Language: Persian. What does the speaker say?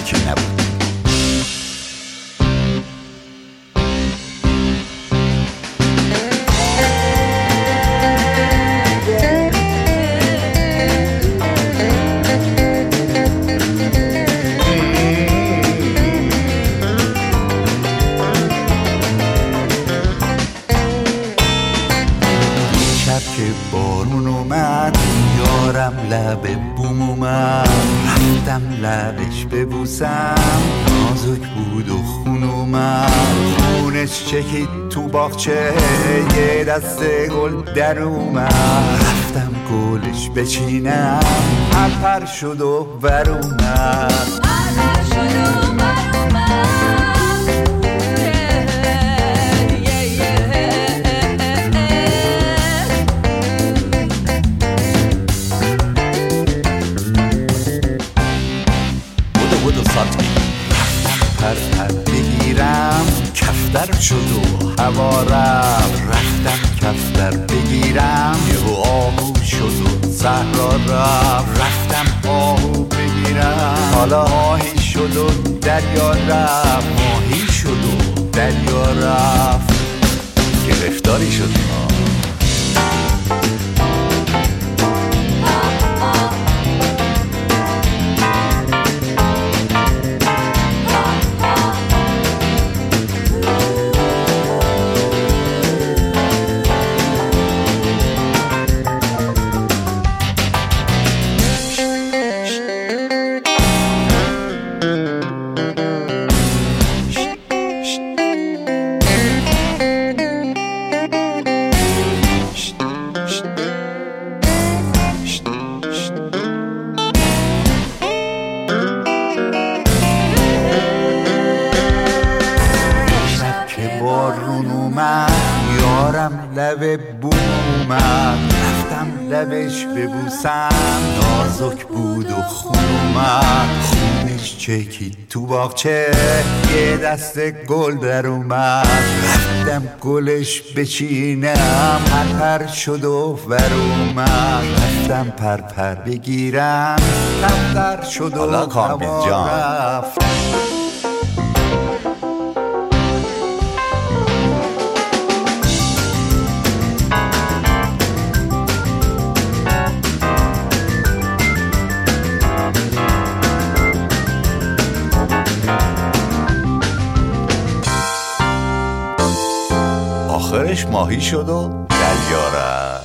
که نبود. که بارون اومد یارم لب بوم اومد، رفتم لبش ببوسم، نازک بود و خون اومد، خونش چکید تو باغچه، یه دست گل در اومد، رفتم گلش بچینم، پرپر شد و ور اومد. رفتم پر بگیرم کفتر شد و هوا رفتم کفتر بگیرم یهو آهو شد و صحرا رفتم آهو بگیرم حالا آهی شد و دریا رفت، ماهی شد و دریا رفت، گرفتاری شد ما. بارون اومد یارم لب بوم اومد، رفتم لبش ببوسم، نازک بود و خون اومد، خونش چکید تو باغچه، یه دست گل در اومد، رفتم گلش بچینم، پرپر شد و ور اومد، رفتم پرپر بگیرم، کفتر شد و هوا رفت. آخرش ماهی شد و دریا رفت.